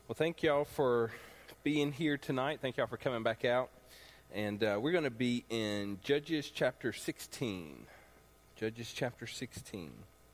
Well, thank y'all for being here tonight. Thank y'all for coming back out. And we're going to be in Judges chapter 16. Judges chapter 16.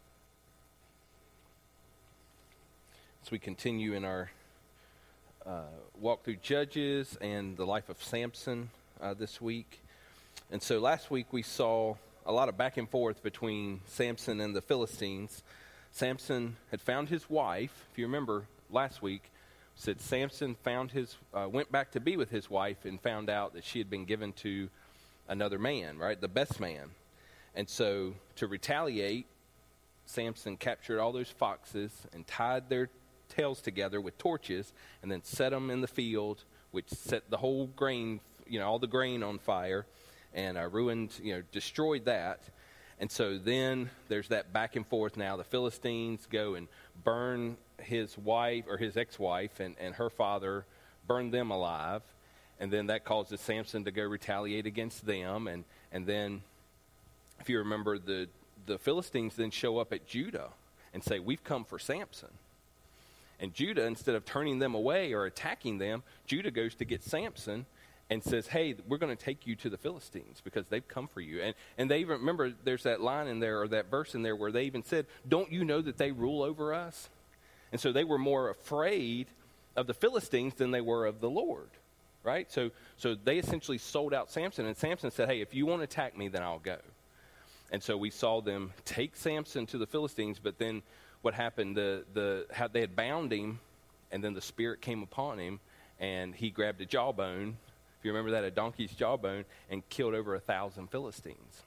As we continue in our walk through Judges and the life of Samson this week. And so last week we saw a lot of back and forth between Samson and the Philistines. Samson had found his wife. If you remember last week, said Samson went back to be with his wife and found out that she had been given to another man, right? The best man. And so to retaliate, Samson captured all those foxes and tied their tails together with torches and then set them in the field, which set the whole grain, all the grain on fire and ruined, destroyed that. And so then there's that back and forth now. The Philistines go and burn his wife or his ex-wife and her father, burn them alive. And then that causes Samson to go retaliate against them. And then, if you remember, the Philistines then show up at Judah and say, "We've come for Samson." And Judah, instead of turning them away or attacking them, Judah goes to get Samson and says, "Hey, we're going to take you to the Philistines because they've come for you." And they even, remember, there's that line in there or that verse in there where they even said, "Don't you know that they rule over us?" And so they were more afraid of the Philistines than they were of the Lord, right? So they essentially sold out Samson. And Samson said, "Hey, if you want to attack me, then I'll go." And so we saw them take Samson to the Philistines, but then what happened, how they had bound him, and then the Spirit came upon him, and he grabbed a jawbone. If you remember that, a donkey's jawbone, and killed over 1,000 Philistines.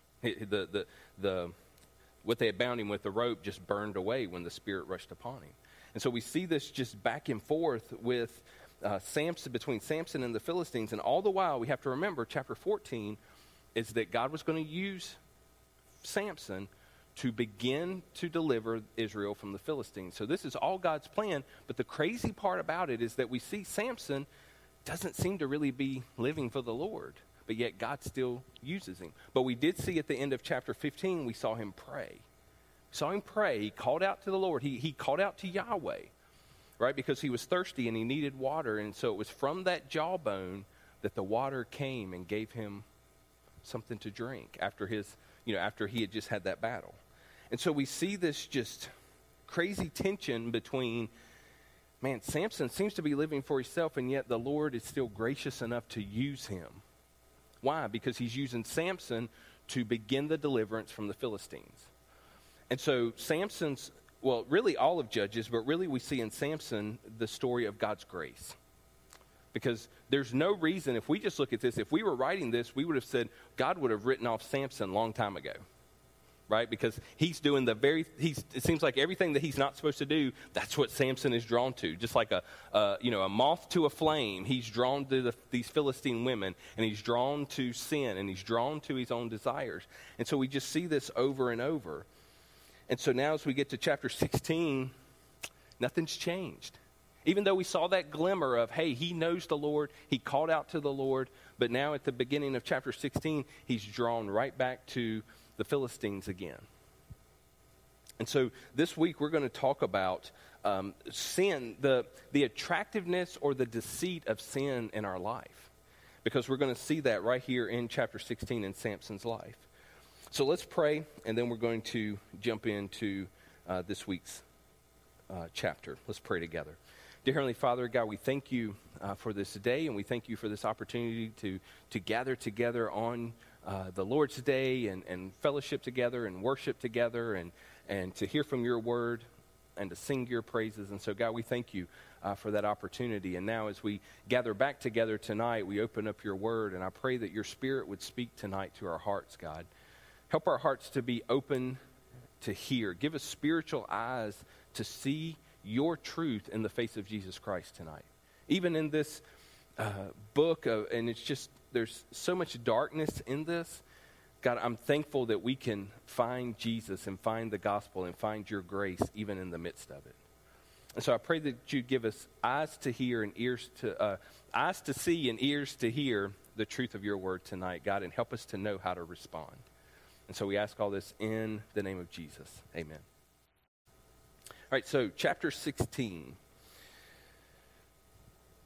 What they had bound him with, the rope, just burned away when the Spirit rushed upon him. And so we see this just back and forth with Samson, between Samson and the Philistines. And all the while, we have to remember, chapter 14 is that God was going to use Samson to begin to deliver Israel from the Philistines. So this is all God's plan. But the crazy part about it is that we see Samson doesn't seem to really be living for the Lord, but yet God still uses him. But we did see at the end of chapter 15, we saw him pray. Saw him pray. He called out to the Lord. He called out to Yahweh, right? Because he was thirsty and he needed water. And so it was from that jawbone that the water came and gave him something to drink after after he had just had that battle. And so we see this just crazy tension between, Samson seems to be living for himself, and yet the Lord is still gracious enough to use him. Why? Because he's using Samson to begin the deliverance from the Philistines. And so Samson's, really all of Judges, but really we see in Samson the story of God's grace. Because there's no reason, if we just look at this, if we were writing this, we would have said God would have written off Samson a long time ago. Right? Because he's doing it seems like everything that he's not supposed to do, that's what Samson is drawn to. Just like a moth to a flame, he's drawn to these Philistine women, and he's drawn to sin, and he's drawn to his own desires. And so we just see this over and over. And so now as we get to chapter 16, nothing's changed. Even though we saw that glimmer of, hey, he knows the Lord, he called out to the Lord, but now at the beginning of chapter 16, he's drawn right back to the Philistines again. And so this week we're going to talk about sin, the attractiveness or the deceit of sin in our life. Because we're going to see that right here in chapter 16 in Samson's life. So let's pray, and then we're going to jump into this week's chapter. Let's pray together. Dear Heavenly Father, God, we thank you for this day, and we thank you for this opportunity to gather together on the Lord's Day and fellowship together and worship together and to hear from your word and to sing your praises. And so, God, we thank you for that opportunity. And now as we gather back together tonight, we open up your word, and I pray that your Spirit would speak tonight to our hearts, God. Help our hearts to be open to hear. Give us spiritual eyes to see your truth in the face of Jesus Christ tonight. Even in this book, and it's just, there's so much darkness in this. God, I'm thankful that we can find Jesus and find the gospel and find your grace even in the midst of it. And so I pray that you'd give us eyes to hear and eyes to see and ears to hear the truth of your word tonight, God, and help us to know how to respond. And so we ask all this in the name of Jesus. Amen. All right, so chapter 16.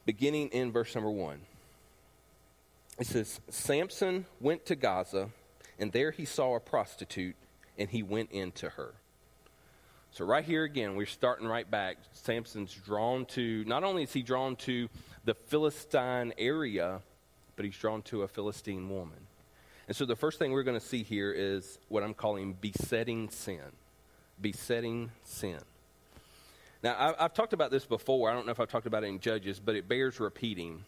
beginning in verse number 1. It says, Samson went to Gaza, and there he saw a prostitute, and he went into her. So right here again, we're starting right back. Samson's drawn to, not only is he drawn to the Philistine area, but he's drawn to a Philistine woman. And so the first thing we're going to see here is what I'm calling besetting sin. Besetting sin. Now, I've talked about this before. I don't know if I've talked about it in Judges, but it bears repeating.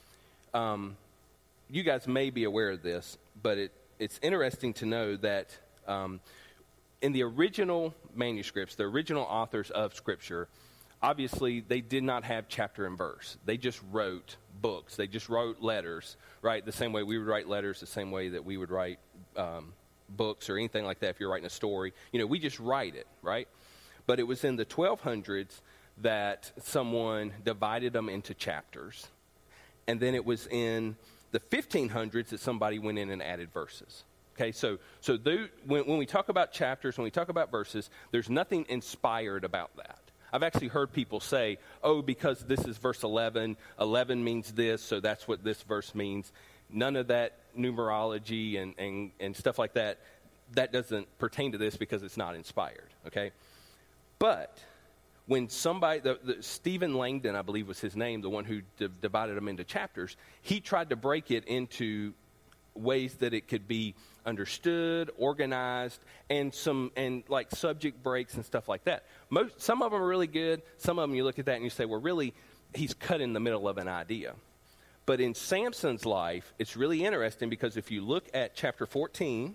You guys may be aware of this, but it's interesting to know that in the original manuscripts, the original authors of Scripture, obviously they did not have chapter and verse. They just wrote books. They just wrote letters, right? The same way we would write letters, the same way that we would write books or anything like that if you're writing a story. We just write it, right? But it was in the 1200s that someone divided them into chapters. And then it was in the 1500s that somebody went in and added verses. Okay, so when we talk about chapters, when we talk about verses, there's nothing inspired about that. I've actually heard people say, because this is verse 11, 11 means this, so that's what this verse means. None of that numerology and stuff like that doesn't pertain to this because it's not inspired, okay? But when somebody, Stephen Langdon, I believe was his name, the one who divided them into chapters, he tried to break it into ways that it could be understood, organized, and like subject breaks and stuff like that. Some of them are really good. Some of them you look at that and you say, well, really, he's cut in the middle of an idea. But in Samson's life, it's really interesting because if you look at chapter 14,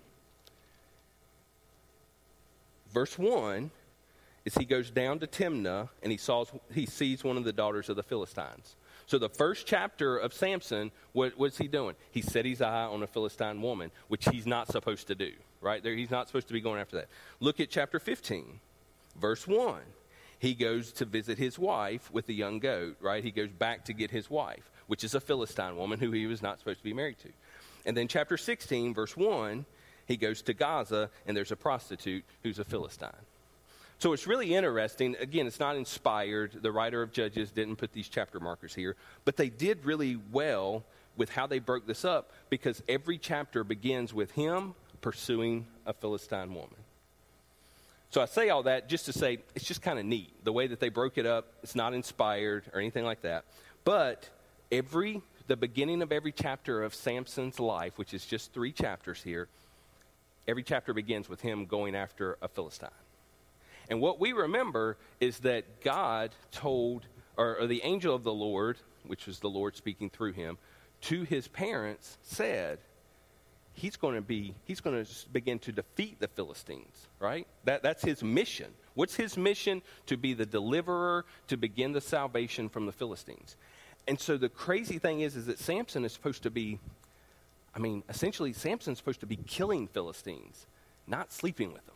verse 1, is he goes down to Timnah and he sees one of the daughters of the Philistines. So the first chapter of Samson, what's he doing? He set his eye on a Philistine woman, which he's not supposed to do, right? He's not supposed to be going after that. Look at chapter 15, verse 1. He goes to visit his wife with a young goat, right? He goes back to get his wife, which is a Philistine woman who he was not supposed to be married to. And then chapter 16, verse 1, he goes to Gaza, and there's a prostitute who's a Philistine. So it's really interesting. Again, it's not inspired. The writer of Judges didn't put these chapter markers here. But they did really well with how they broke this up because every chapter begins with him pursuing a Philistine woman. So I say all that just to say it's just kind of neat. The way that they broke it up, it's not inspired or anything like that. But the beginning of every chapter of Samson's life, which is just 3 chapters here, every chapter begins with him going after a Philistine. And what we remember is that God told, or the angel of the Lord, which was the Lord speaking through him, to his parents said, he's going to begin to defeat the Philistines, right? That's his mission. What's his mission? To be the deliverer, to begin the salvation from the Philistines. And so the crazy thing is that Samson is supposed to be, essentially Samson's supposed to be killing Philistines, not sleeping with them.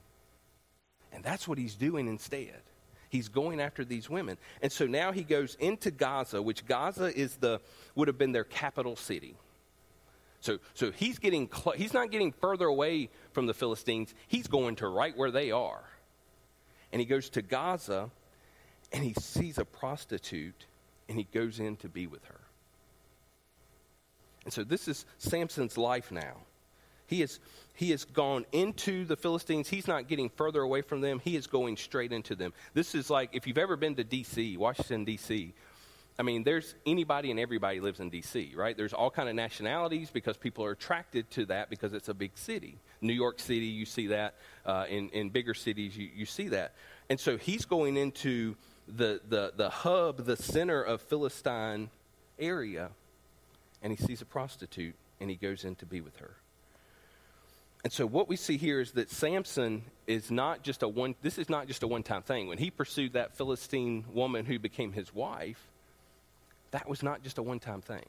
And that's what he's doing instead. He's going after these women. And so now he goes into Gaza, which Gaza would have been their capital city. So he's not getting further away from the Philistines. He's going to right where they are. And he goes to Gaza, and he sees a prostitute, and he goes in to be with her. And so this is Samson's life now. He has gone into the Philistines. He's not getting further away from them. He is going straight into them. This is like, if you've ever been to D.C., Washington, D.C., there's anybody and everybody lives in D.C., right? There's all kind of nationalities because people are attracted to that because it's a big city. New York City, you see that. In bigger cities, you see that. And so he's going into the hub, the center of Philistine area, and he sees a prostitute, and he goes in to be with her. And so what we see here is that Samson is not just this is not just a one-time thing. When he pursued that Philistine woman who became his wife, that was not just a one-time thing.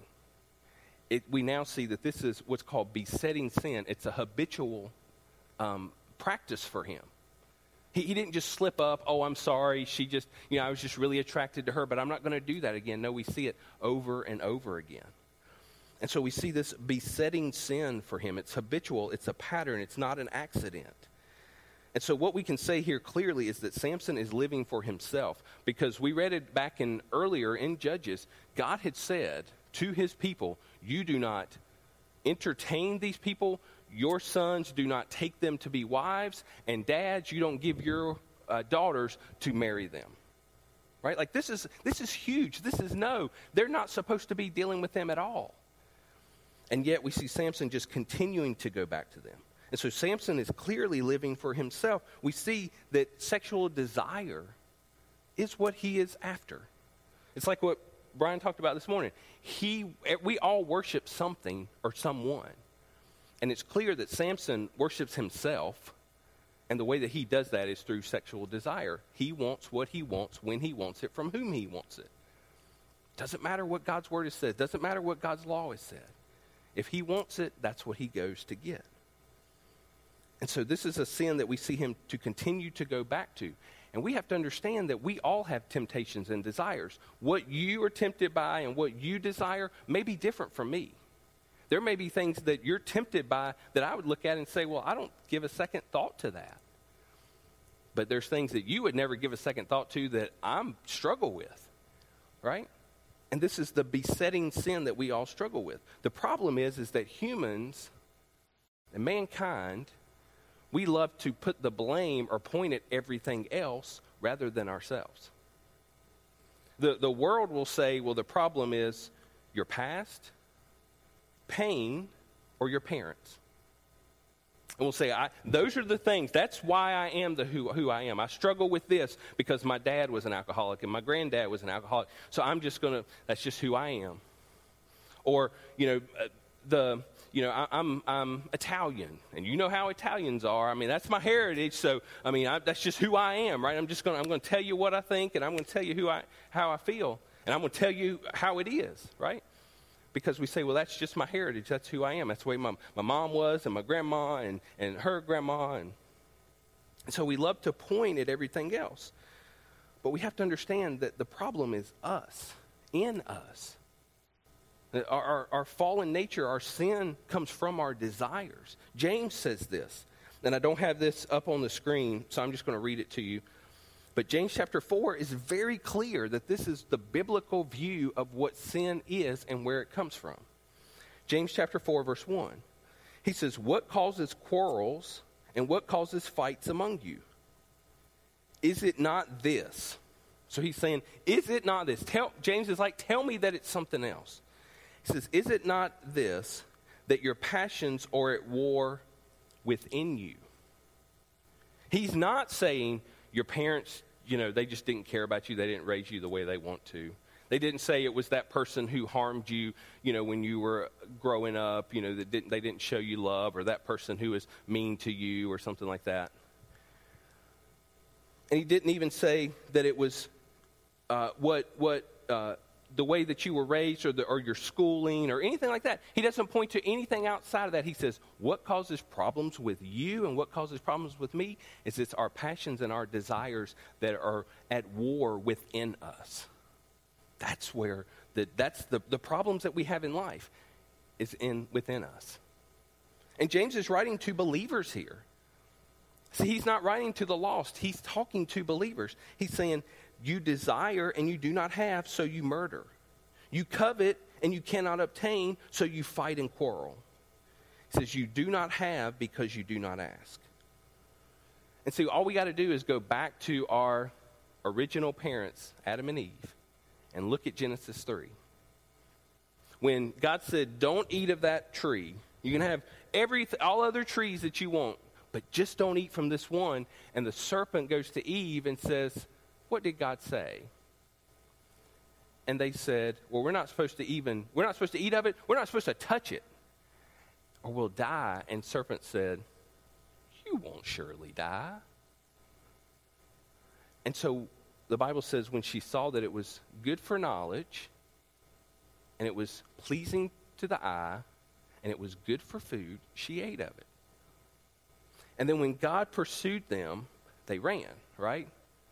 We now see that this is what's called besetting sin. It's a habitual practice for him. He didn't just slip up, I'm sorry, I was just really attracted to her, but I'm not going to do that again. No, we see it over and over again. And so we see this besetting sin for him. It's habitual. It's a pattern. It's not an accident. And so what we can say here clearly is that Samson is living for himself, because we read it back earlier in Judges. God had said to his people, you do not entertain these people. Your sons, do not take them to be wives. And dads, you don't give your daughters to marry them. Right? Like this is huge. They're not supposed to be dealing with them at all. And yet we see Samson just continuing to go back to them. And so Samson is clearly living for himself. We see that sexual desire is what he is after. It's like what Brian talked about this morning. We all worship something or someone. And it's clear that Samson worships himself. And the way that he does that is through sexual desire. He wants what he wants, when he wants it, from whom he wants it. Doesn't matter what God's word has said. Doesn't matter what God's law has said. If he wants it, that's what he goes to get. And so this is a sin that we see him to continue to go back to. And we have to understand that we all have temptations and desires. What you are tempted by and what you desire may be different from me. There may be things that you're tempted by that I would look at and say, well, I don't give a second thought to that. But there's things that you would never give a second thought to that I struggle with, right? And this is the besetting sin that we all struggle with. The problem is that humans and mankind, we love to put the blame or point at everything else rather than ourselves. The world will say, well, the problem is your past, pain, or your parents. And we'll say, those are the things. That's why I am who I am. I struggle with this because my dad was an alcoholic and my granddad was an alcoholic. So that's just who I am. Or, I'm Italian, and you know how Italians are. I mean, that's my heritage. So, that's just who I am, right? I'm going to tell you what I think, and I'm going to tell you how I feel, and I'm going to tell you how it is, right? Because we say, well, that's just my heritage. That's who I am. That's the way my mom was, and my grandma, and her grandma. And so we love to point at everything else. But we have to understand that the problem is us, in us. Our fallen nature, our sin comes from our desires. James says this, and I don't have this up on the screen, so I'm just going to read it to you. But James chapter 4 is very clear that this is the biblical view of what sin is and where it comes from. James chapter 4, verse 1. He says, what causes quarrels and what causes fights among you? Is it not this? So he's saying, is it not this? James is like, tell me that it's something else. He says, is it not this, that your passions are at war within you? He's not saying your parents, they just didn't care about you. They didn't raise you the way they want to. They didn't say it was that person who harmed you, when you were growing up, that they didn't show you love, or that person who was mean to you or something like that. And he didn't even say that it was the way that you were raised or your schooling or anything like that. He doesn't point to anything outside of that. He says, what causes problems with you and what causes problems with me is it's our passions and our desires that are at war within us. That's where the problems that we have in life is within us. And James is writing to believers here. See, he's not writing to the lost. He's talking to believers. He's saying, you desire and you do not have, so you murder. You covet and you cannot obtain, so you fight and quarrel. He says, you do not have because you do not ask. And see, all we got to do is go back to our original parents, Adam and Eve, and look at Genesis 3. When God said, don't eat of that tree. You can have all other trees that you want, but just don't eat from this one. And the serpent goes to Eve and says, what did God say? And they said, well, we're not supposed to eat of it. We're not supposed to touch it, or we'll die. And serpent said, you won't surely die. And so the Bible says when she saw that it was good for knowledge, and it was pleasing to the eye, and it was good for food, she ate of it. And then when God pursued them, they ran, right?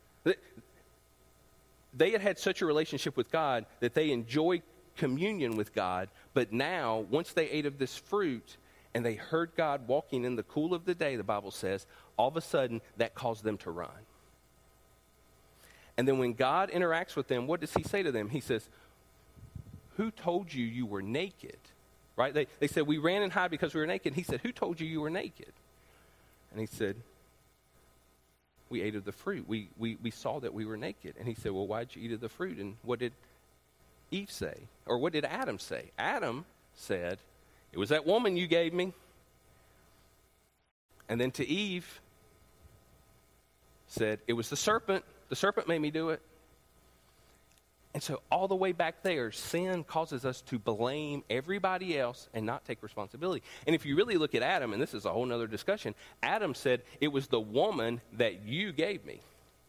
They had such a relationship with God that they enjoyed communion with God, but now, once they ate of this fruit, and they heard God walking in the cool of the day, the Bible says, all of a sudden that caused them to run. And then when God interacts with them, what does he say to them? He says, who told you you were naked? Right? They said, we ran and hid because we were naked. He said, who told you were naked? And he said, we ate of the fruit. We saw that we were naked. And he said, well, why'd you eat of the fruit? And what did Eve say? Or what did Adam say? Adam said, it was that woman you gave me. And then to Eve said, it was the serpent. The serpent made me do it. And so all the way back there, sin causes us to blame everybody else and not take responsibility. And if you really look at Adam, and this is a whole other discussion, Adam said, it was the woman that you gave me.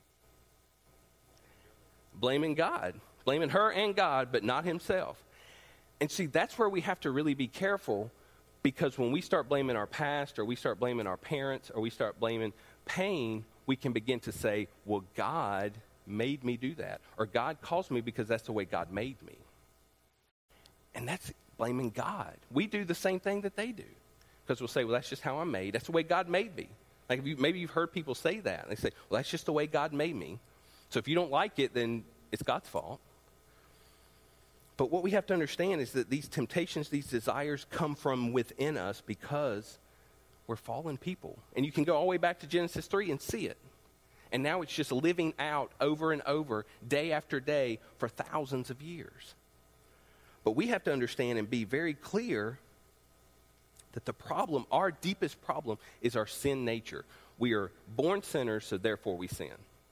Blaming God. Blaming her and God, but not himself. And see, that's where we have to really be careful, because when we start blaming our past, or we start blaming our parents, or we start blaming pain, we can begin to say, well, God made me do that, or God caused me because that's the way God made me. And that's blaming God. We do the same thing that they do, because we'll say, well, that's just how I'm made. That's the way God made me. Like maybe you've heard people say that. They say, well, that's just the way God made me. So if you don't like it, then it's God's fault. But what we have to understand is that these temptations, these desires come from within us because we're fallen people. And you can go all the way back to Genesis 3 and see it. And now it's just living out over and over, day after day, for thousands of years. But we have to understand and be very clear that the problem, our deepest problem, is our sin nature. We are born sinners, so therefore we sin.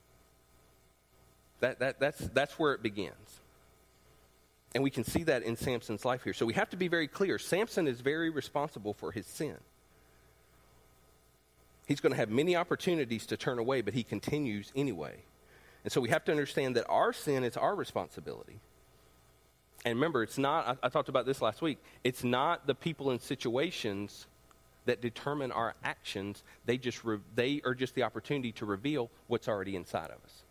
That's where it begins. And we can see that in Samson's life here. So we have to be very clear. Samson is very responsible for his sin. He's going to have many opportunities to turn away, but he continues anyway. And so we have to understand that our sin is our responsibility. And remember, it's not, I talked about this last week, it's not the people and situations that determine our actions. They are just the opportunity to reveal what's already inside of us.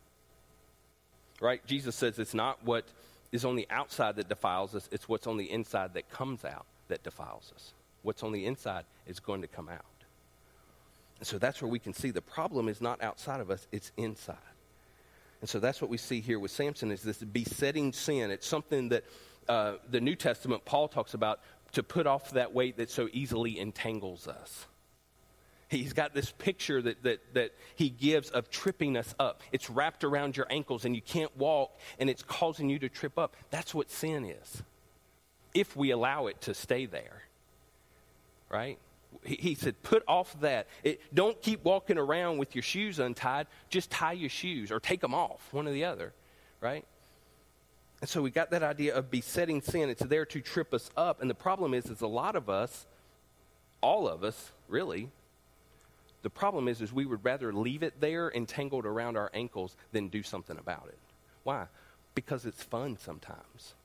Right? Jesus says it's not what is on the outside that defiles us, it's what's on the inside that comes out that defiles us. What's on the inside is going to come out. And so that's where we can see the problem is not outside of us, it's inside. And so that's what we see here with Samson, is this besetting sin. It's something that the New Testament, Paul talks about, to put off that weight that so easily entangles us. He's got this picture that he gives of tripping us up. It's wrapped around your ankles and you can't walk, and it's causing you to trip up. That's what sin is, if we allow it to stay there, right? He said, put off that. Don't keep walking around with your shoes untied. Just tie your shoes or take them off, one or the other, right? And so we got that idea of besetting sin. It's there to trip us up. And the problem is a lot of us, all of us, really, the problem is we would rather leave it there entangled around our ankles than do something about it. Why? Because it's fun sometimes.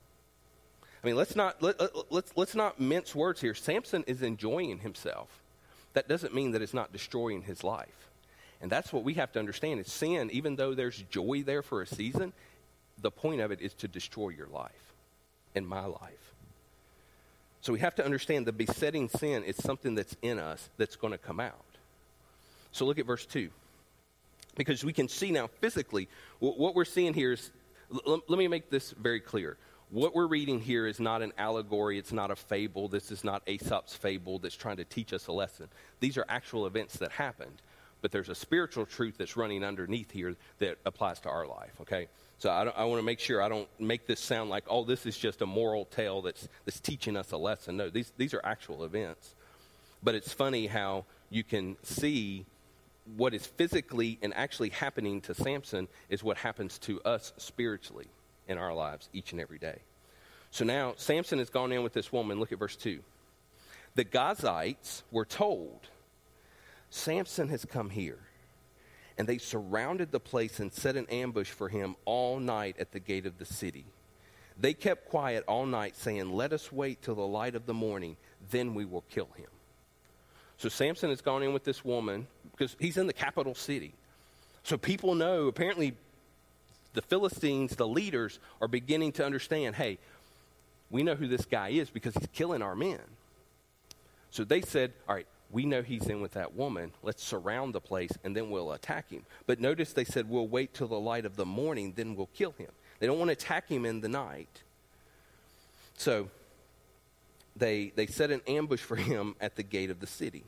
I mean, let's not mince words here. Samson is enjoying himself. That doesn't mean that it's not destroying his life. And that's what we have to understand is sin, even though there's joy there for a season, the point of it is to destroy your life and my life. So we have to understand the besetting sin is something that's in us that's going to come out. So look at verse 2. Because we can see now physically, what we're seeing here is, let me make this very clear. What we're reading here is not an allegory. It's not a fable. This is not Aesop's fable that's trying to teach us a lesson. These are actual events that happened. But there's a spiritual truth that's running underneath here that applies to our life, okay? So I want to make sure I don't make this sound like, oh, this is just a moral tale that's teaching us a lesson. No, these are actual events. But it's funny how you can see what is physically and actually happening to Samson is what happens to us spiritually in our lives each and every day. So now Samson has gone in with this woman. Look at verse 2. The Gazites were told, Samson has come here. And they surrounded the place and set an ambush for him all night at the gate of the city. They kept quiet all night, saying, let us wait till the light of the morning, then we will kill him. So Samson has gone in with this woman because he's in the capital city. So people know, apparently, the Philistines, the leaders, are beginning to understand, hey, we know who this guy is because he's killing our men. So they said, all right, we know he's in with that woman. Let's surround the place, and then we'll attack him. But notice they said, we'll wait till the light of the morning, then we'll kill him. They don't want to attack him in the night. So they set an ambush for him at the gate of the city.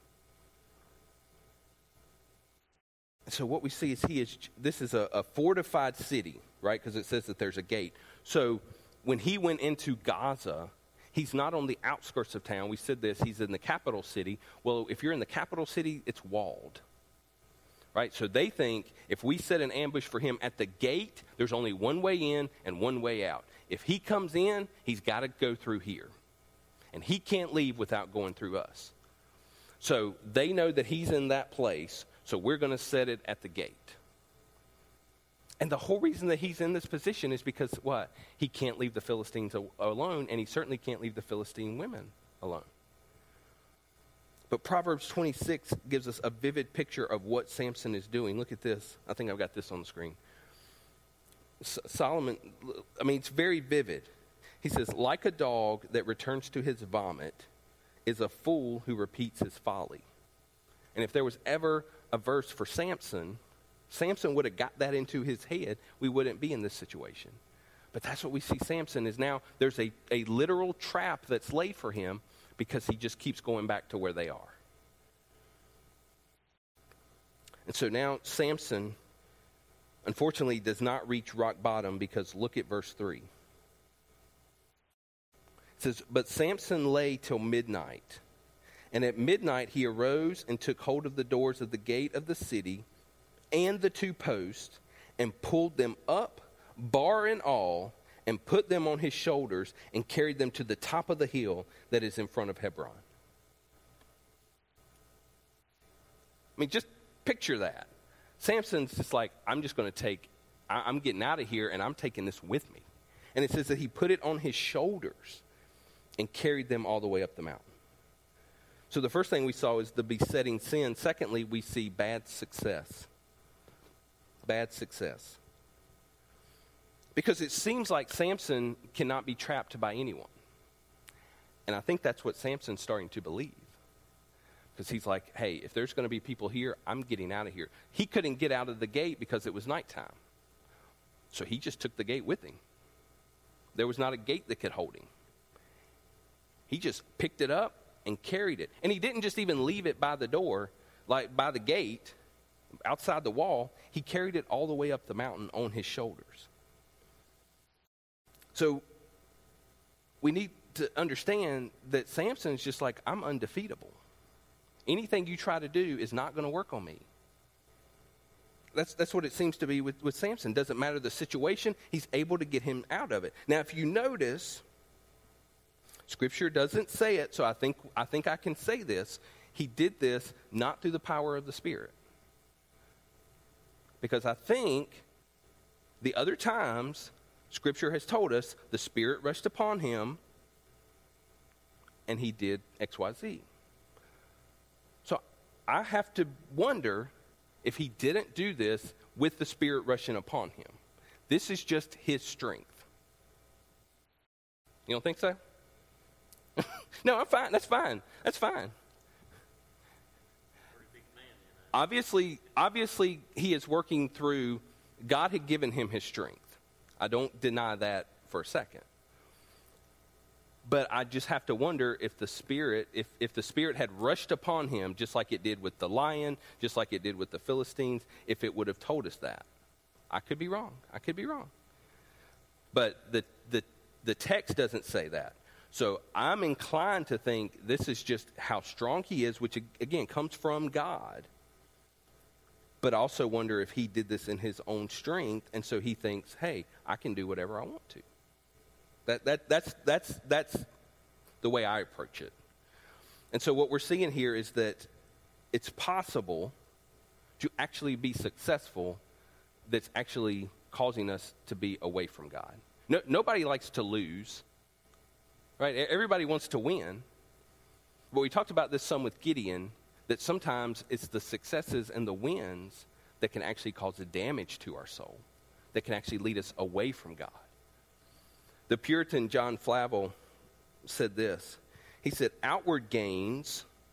So what we see is this is a fortified city, right? Because it says that there's a gate. So when he went into Gaza, he's not on the outskirts of town. We said this, he's in the capital city. Well, if you're in the capital city, it's walled, right? So they think if we set an ambush for him at the gate, there's only one way in and one way out. If he comes in, he's got to go through here. And he can't leave without going through us. So they know that he's in that place, so we're going to set it at the gate. And the whole reason that he's in this position is because, what? He can't leave the Philistines alone, and he certainly can't leave the Philistine women alone. But Proverbs 26 gives us a vivid picture of what Samson is doing. Look at this. I think I've got this on the screen. Solomon, it's very vivid. He says, like a dog that returns to his vomit is a fool who repeats his folly. And if there was ever a verse for Samson would have got that into his head. We wouldn't be in this situation. But that's what we see Samson is now. There's a literal trap that's laid for him because he just keeps going back to where they are. And so now Samson, unfortunately, does not reach rock bottom because look at verse 3. It says, but Samson lay till midnight. And at midnight he arose and took hold of the doors of the gate of the city and the two posts and pulled them up, bar and all, and put them on his shoulders and carried them to the top of the hill that is in front of Hebron. Just picture that. Samson's just like, I'm getting out of here and I'm taking this with me. And it says that he put it on his shoulders and carried them all the way up the mountain. So the first thing we saw is the besetting sin. Secondly, we see bad success. Bad success. Because it seems like Samson cannot be trapped by anyone. And I think that's what Samson's starting to believe. Because he's like, hey, if there's going to be people here, I'm getting out of here. He couldn't get out of the gate because it was nighttime. So he just took the gate with him. There was not a gate that could hold him. He just picked it up and carried it. And he didn't just even leave it by the door, like by the gate, outside the wall. He carried it all the way up the mountain on his shoulders. So we need to understand that Samson's just like, I'm undefeatable. Anything you try to do is not going to work on me. That's what it seems to be with Samson. Doesn't matter the situation, he's able to get him out of it. Now, if you notice, Scripture doesn't say it, so I think I can say this. He did this not through the power of the Spirit. Because I think the other times, Scripture has told us the Spirit rushed upon him and he did X, Y, Z. So I have to wonder if he didn't do this with the Spirit rushing upon him. This is just his strength. You don't think so? No, I'm fine. That's fine. That's fine. Obviously, he is working through, God had given him his strength. I don't deny that for a second. But I just have to wonder if the Spirit, if the Spirit had rushed upon him, just like it did with the lion, just like it did with the Philistines, if it would have told us that. I could be wrong. But the text doesn't say that. So I'm inclined to think this is just how strong he is, which again comes from God. But also wonder if he did this in his own strength, and so he thinks, hey, I can do whatever I want to. That's the way I approach it. And so what we're seeing here is that it's possible to actually be successful that's actually causing us to be away from God. Nobody likes to lose. Right? Everybody wants to win. But we talked about this some with Gideon, that sometimes it's the successes and the wins that can actually cause the damage to our soul, that can actually lead us away from God. The Puritan John Flavel said this. He said, outward gains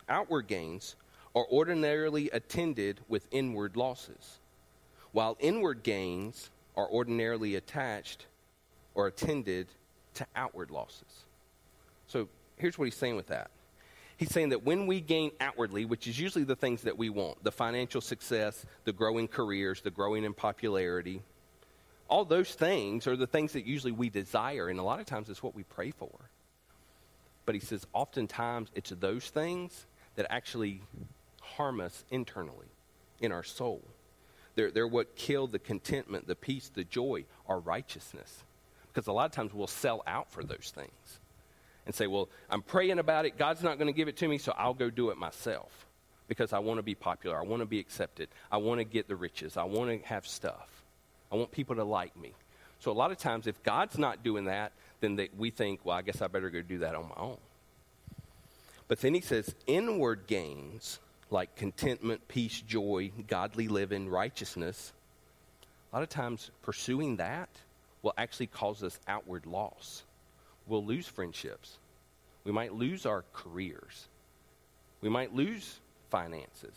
outward gains are ordinarily attended with inward losses, while inward gains are ordinarily attached or attended to outward losses. So here's what he's saying with that. He's saying that when we gain outwardly, which is usually the things that we want, the financial success, the growing careers, the growing in popularity, all those things are the things that usually we desire, and a lot of times it's what we pray for. But he says oftentimes it's those things that actually harm us internally, in our soul. They're what kill the contentment, the peace, the joy, our righteousness. Because a lot of times we'll sell out for those things and say, well, I'm praying about it. God's not going to give it to me, so I'll go do it myself because I want to be popular. I want to be accepted. I want to get the riches. I want to have stuff. I want people to like me. So a lot of times if God's not doing that, then we think, well, I guess I better go do that on my own. But then he says inward gains like contentment, peace, joy, godly living, righteousness, a lot of times pursuing that will actually cause us outward loss. We'll lose friendships. We might lose our careers. We might lose finances.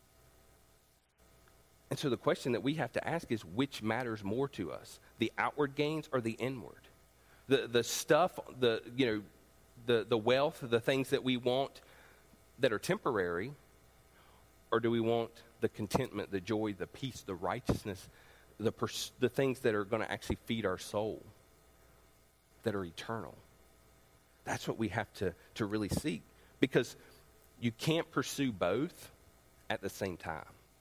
And so the question that we have to ask is, which matters more to us, the outward gains or the inward? The stuff, the wealth, the things that we want that are temporary, or do we want the contentment, the joy, the peace, the righteousness, the things that are going to actually feed our soul, that are eternal? That's what we have to really seek, because you can't pursue both at the same time.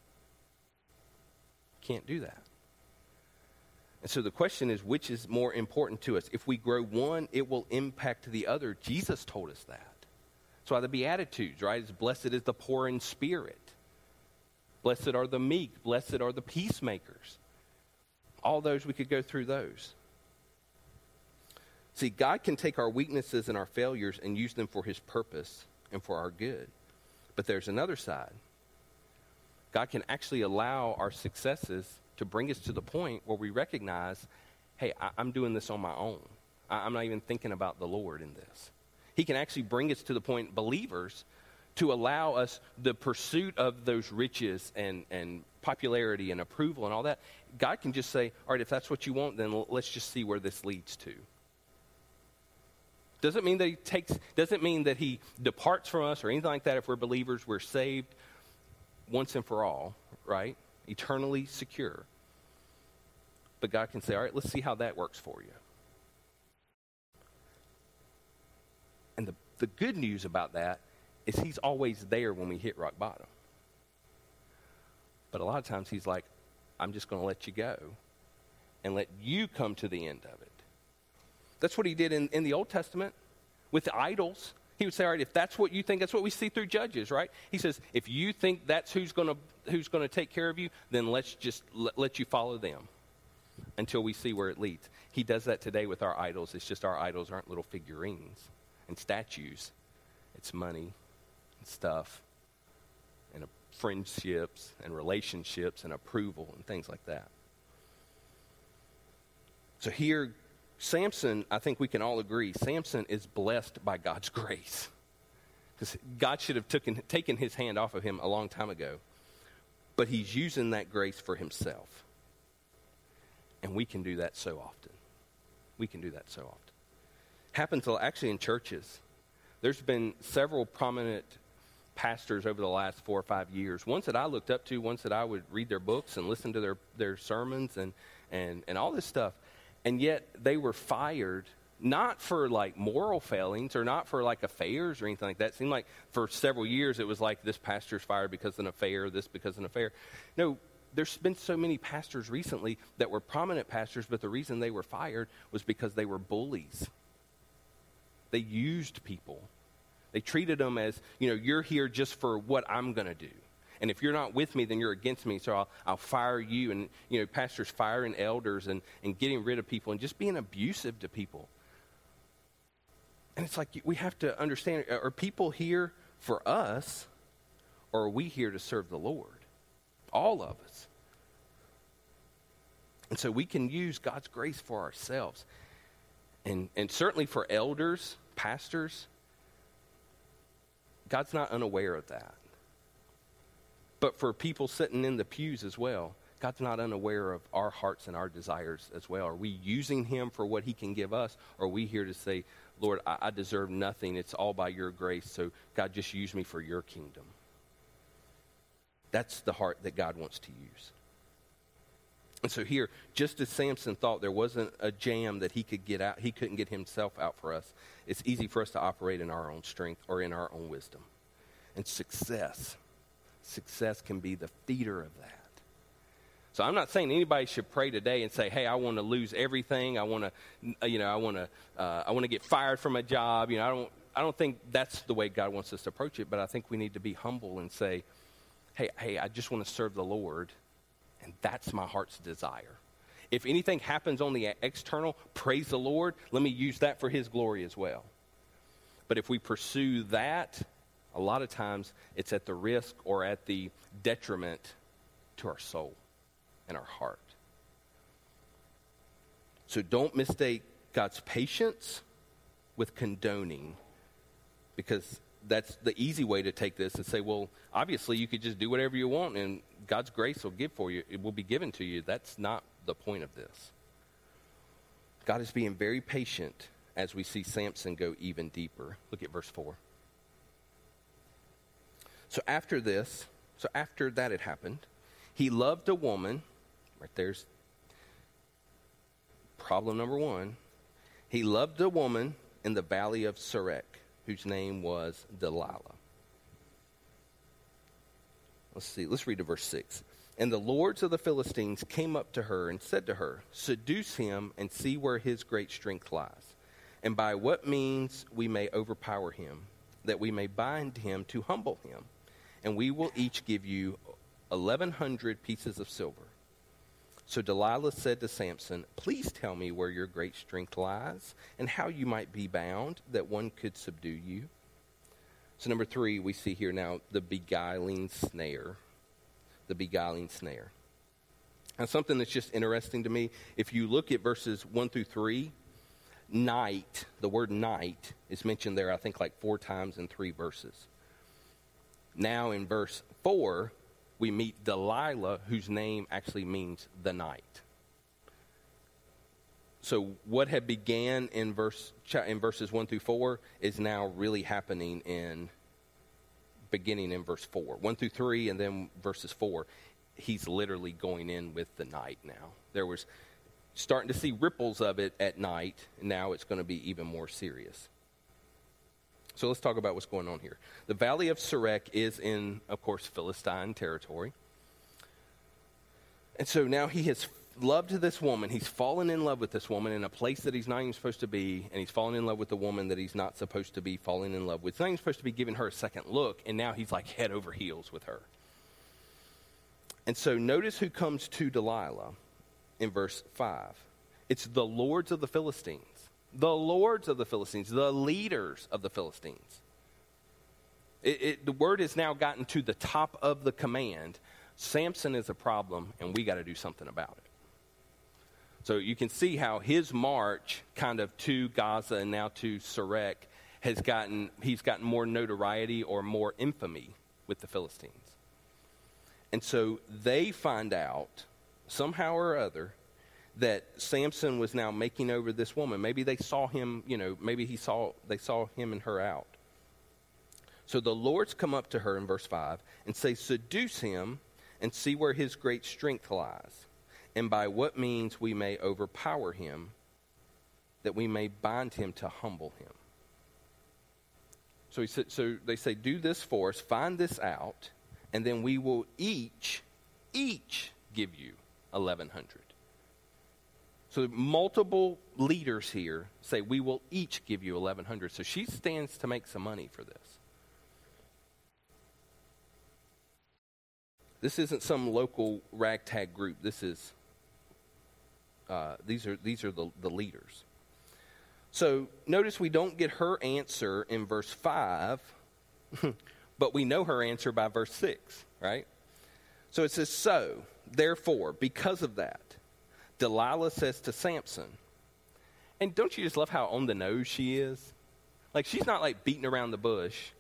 Can't do that. And so the question is, which is more important to us? If we grow one, it will impact the other. Jesus told us that. That's why the Beatitudes, right? It's blessed is the poor in spirit. Blessed are the meek. Blessed are the peacemakers. All those, we could go through those. See, God can take our weaknesses and our failures and use them for his purpose and for our good. But there's another side. God can actually allow our successes to bring us to the point where we recognize, hey, I'm doing this on my own. I'm not even thinking about the Lord in this. He can actually bring us to the point, believers, to allow us the pursuit of those riches and popularity and approval and all that. God can just say, all right, if that's what you want, then let's just see where this leads to. Doesn't mean that he departs from us or anything like that. If we're believers, we're saved once and for all, right? Eternally secure. But God can say, all right, let's see how that works for you. And the good news about that is he's always there when we hit rock bottom. But a lot of times he's like, I'm just going to let you go and let you come to the end of it. That's what he did in the Old Testament with the idols. He would say, all right, if that's what you think, that's what we see through Judges, right? He says, if you think that's who's going to take care of you, then let's just let you follow them until we see where it leads. He does that today with our idols. It's just our idols aren't little figurines and statues. It's money and stuff and friendships and relationships and approval and things like that. So here, Samson, I think we can all agree, Samson is blessed by God's grace. Because God should have taken his hand off of him a long time ago. But he's using that grace for himself. And we can do that so often. We can do that so often. Happens actually in churches. There's been several prominent pastors over the last 4 or 5 years. Ones that I looked up to, ones that I would read their books and listen to their sermons and all this stuff. And yet they were fired, not for like moral failings or not for like affairs or anything like that. It seemed like for several years it was like this pastor's fired because of an affair, this because of an affair. No, there's been so many pastors recently that were prominent pastors, but the reason they were fired was because they were bullies. They used people. They treated them as, you're here just for what I'm going to do. And if you're not with me, then you're against me, so I'll fire you. And, pastors firing elders and getting rid of people and just being abusive to people. And it's like we have to understand, are people here for us, or are we here to serve the Lord? All of us. And so we can use God's grace for ourselves. And certainly for elders, pastors, God's not unaware of that. But for people sitting in the pews as well, God's not unaware of our hearts and our desires as well. Are we using him for what he can give us? Or are we here to say, Lord, I deserve nothing. It's all by your grace. So God, just use me for your kingdom. That's the heart that God wants to use. And so here, just as Samson thought there wasn't a jam that he could get out, he couldn't get himself out for us, it's easy for us to operate in our own strength or in our own wisdom. And success can be the feeder of that. So I'm not saying anybody should pray today and say, "Hey, I want to lose everything. I want to get fired from a job." I don't think that's the way God wants us to approach it. But I think we need to be humble and say, "Hey, I just want to serve the Lord, and that's my heart's desire. If anything happens on the external, praise the Lord. Let me use that for His glory as well." But if we pursue that, a lot of times it's at the risk or at the detriment to our soul and our heart. So don't mistake God's patience with condoning, because that's the easy way to take this and say, well, obviously you could just do whatever you want and God's grace will give for you. It will be given to you. That's not the point of this. God is being very patient as we see Samson go even deeper. Look at verse 4. So after that had happened, he loved a woman. Right there's problem number one. He loved a woman in the valley of Sorek, whose name was Delilah. Let's read to verse 6. And the lords of the Philistines came up to her and said to her, "Seduce him and see where his great strength lies, and by what means we may overpower him, that we may bind him to humble him. And we will each give you 1,100 pieces of silver." So Delilah said to Samson, "Please tell me where your great strength lies, and how you might be bound, that one could subdue you." So number 3, we see here now the beguiling snare. The beguiling snare. Now something that's just interesting to me, if you look at verses 1 through 3, night, the word night is mentioned there, I think, like 4 times in 3 verses. Now in verse 4, we meet Delilah, whose name actually means the night. So what had began in verses 1 through 4 is now really happening beginning in verse 4. 1 through 3 and then verses 4. He's literally going in with the night now. There was starting to see ripples of it at night. And now it's going to be even more serious. So let's talk about what's going on here. The Valley of Sorek is in, of course, Philistine territory. And so now he has loved this woman. He's fallen in love with this woman in a place that he's not even supposed to be, and he's fallen in love with the woman that he's not supposed to be falling in love with. He's not even supposed to be giving her a second look, and now he's like head over heels with her. And so notice who comes to Delilah in verse 5. It's the lords of the Philistines. The lords of the Philistines, the leaders of the Philistines. The word has now gotten to the top of the command. Samson is a problem, and we got to do something about it. So you can see how his march kind of to Gaza and now to Sorek he's gotten more notoriety or more infamy with the Philistines. And so they find out somehow or other that Samson was now making over this woman. Maybe they saw him, maybe they saw him and her out. So the lords come up to her in verse 5 and say, "Seduce him and see where his great strength lies, and by what means we may overpower him, that we may bind him to humble him." So they say, "Do this for us, find this out, and then we will each give you 1,100. So multiple leaders here say, "We will each give you 1,100. So she stands to make some money for this. This isn't some local ragtag group. This is these are the leaders. So notice we don't get her answer in verse 5, but we know her answer by verse 6, right? So it says, "So, therefore, because of that, Delilah says to Samson," and don't you just love how on the nose she is? Like, she's not like beating around the bush.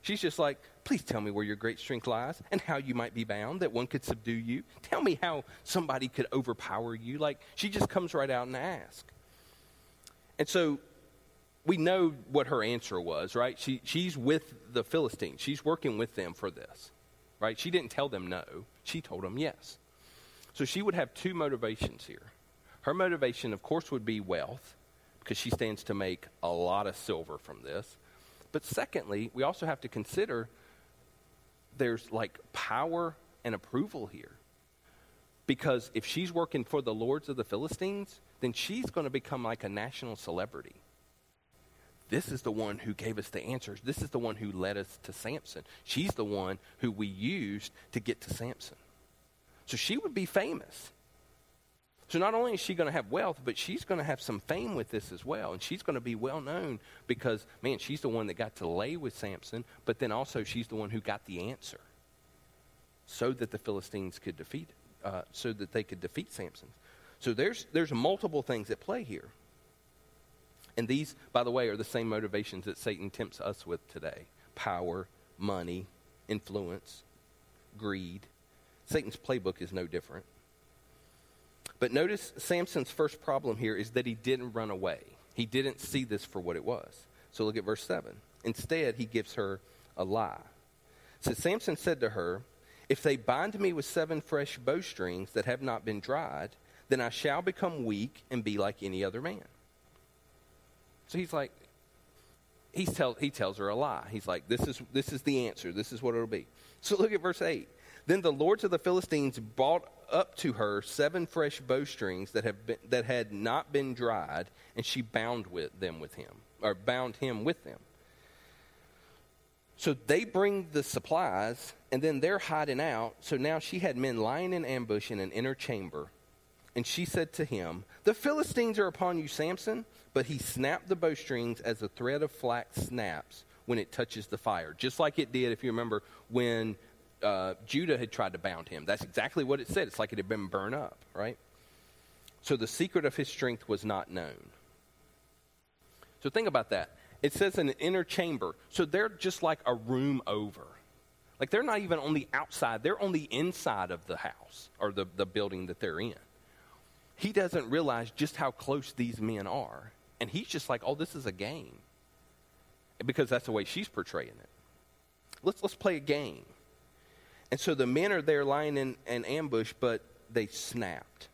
She's just like, please tell me where your great strength lies and how you might be bound, that one could subdue you. Tell me how somebody could overpower you. Like, she just comes right out and asks. And so we know what her answer was, right? She's with the Philistines. She's working with them for this, right? She didn't tell them no. She told them yes. So she would have two motivations here. Her motivation, of course, would be wealth, because she stands to make a lot of silver from this. But secondly, we also have to consider there's like power and approval here. Because if she's working for the lords of the Philistines, then she's going to become like a national celebrity. This is the one who gave us the answers. This is the one who led us to Samson. She's the one who we used to get to Samson. So she would be famous. So not only is she going to have wealth, but she's going to have some fame with this as well. And she's going to be well known because, man, she's the one that got to lay with Samson, but then also she's the one who got the answer so that the Philistines could so that they could defeat Samson. So there's multiple things at play here. And these, by the way, are the same motivations that Satan tempts us with today. Power, money, influence, greed. Satan's playbook is no different. But notice Samson's first problem here is that he didn't run away. He didn't see this for what it was. So look at verse 7. Instead, he gives her a lie. So Samson said to her, if they bind me with 7 fresh bowstrings that have not been dried, then I shall become weak and be like any other man. So he's like, he tells her a lie. He's like, this is the answer. This is what it'll be. So look at verse 8. Then the lords of the Philistines brought up to her 7 fresh bowstrings that had not been dried, and she bound him with them. So they bring the supplies, and then they're hiding out. So now she had men lying in ambush in an inner chamber. And she said to him, the Philistines are upon you, Samson. But he snapped the bowstrings as a thread of flax snaps when it touches the fire. Just like it did, if you remember, when Judah had tried to bound him. That's exactly what it said. It's like it had been burned up, right? So the secret of his strength was not known. So think about that. It says in an inner chamber. So they're just like a room over. Like they're not even on the outside. They're on the inside of the house or the building that they're in. He doesn't realize just how close these men are. And he's just like, oh, this is a game. Because that's the way she's portraying it. Let's play a game. And so the men are there lying in an ambush, but they snapped.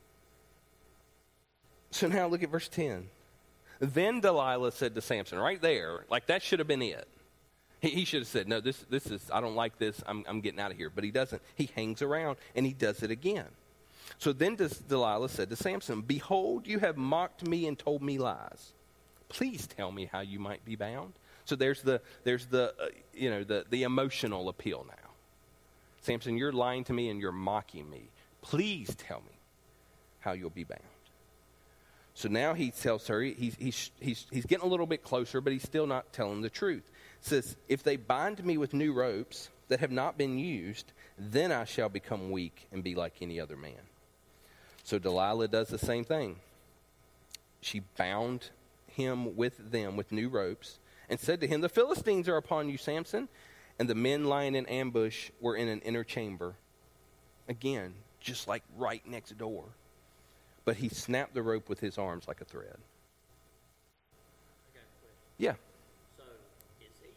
So now look at verse 10. Then Delilah said to Samson, right there, like that should have been it. He should have said, no, this is, I don't like this, I'm getting out of here. But he doesn't. He hangs around and he does it again. So then Delilah said to Samson, behold, you have mocked me and told me lies. Please tell me how you might be bound. So there's the emotional appeal now. Samson, you're lying to me and you're mocking me. Please tell me how you'll be bound. So now he tells her, he's getting a little bit closer, but he's still not telling the truth. It says, if they bind me with new ropes that have not been used, then I shall become weak and be like any other man. So Delilah does the same thing. She bound him with them with new ropes and said to him, the Philistines are upon you, Samson. And the men lying in ambush were in an inner chamber. Again, just like right next door. But he snapped the rope with his arms like a thread. I got a question. Yeah. So, is he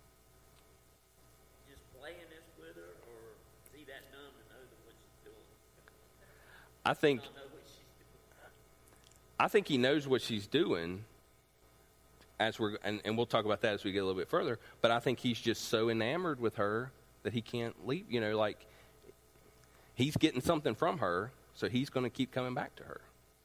just playing this with her, or is he that dumb to know what she's doing? I think Not know what she's doing. I think he knows what she's doing. And we'll talk about that as we get a little bit further. But I think he's just so enamored with her that he can't leave. You know, like he's getting something from her, so he's going to keep coming back to her.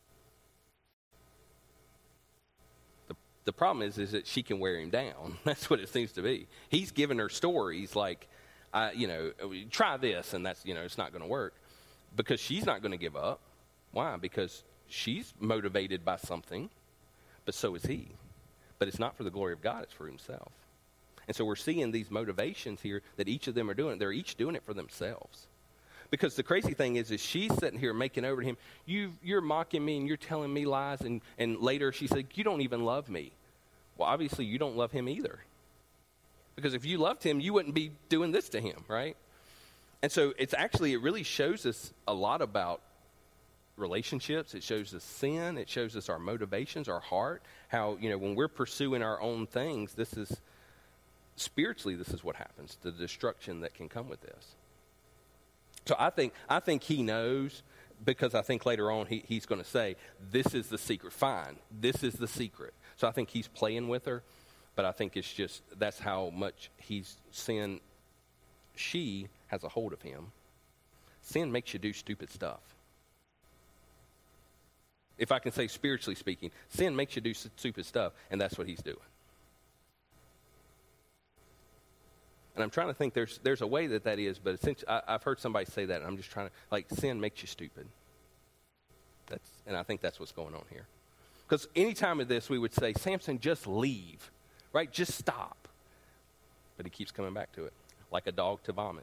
The problem is that she can wear him down. That's what it seems to be. He's giving her stories like, try this, and that's, it's not going to work. Because she's not going to give up. Why? Because she's motivated by something, but so is he. But it's not for the glory of God, it's for himself. And so we're seeing these motivations here that each of them are doing. They're each doing it for themselves. Because the crazy thing is she's sitting here making over to him, you're mocking me and you're telling me lies. And later she said, you don't even love me. Well, obviously you don't love him either. Because if you loved him, you wouldn't be doing this to him, right? And so it really shows us a lot about relationships. It shows us sin. It shows us our motivations, our heart, how, when we're pursuing our own things, spiritually, this is what happens, the destruction that can come with this. So I think he knows, because I think later on he's going to say, this is the secret. Fine, this is the secret. So I think he's playing with her, but I think it's just, that's how much she has a hold of him. Sin makes you do stupid stuff. If I can say spiritually speaking, sin makes you do stupid stuff, and that's what he's doing. And I'm trying to think, there's a way that is, but essentially, I've heard somebody say that, and I'm just trying to, sin makes you stupid. And I think that's what's going on here. Because any time of this, we would say, Samson, just leave, right? Just stop. But he keeps coming back to it, like a dog to vomit.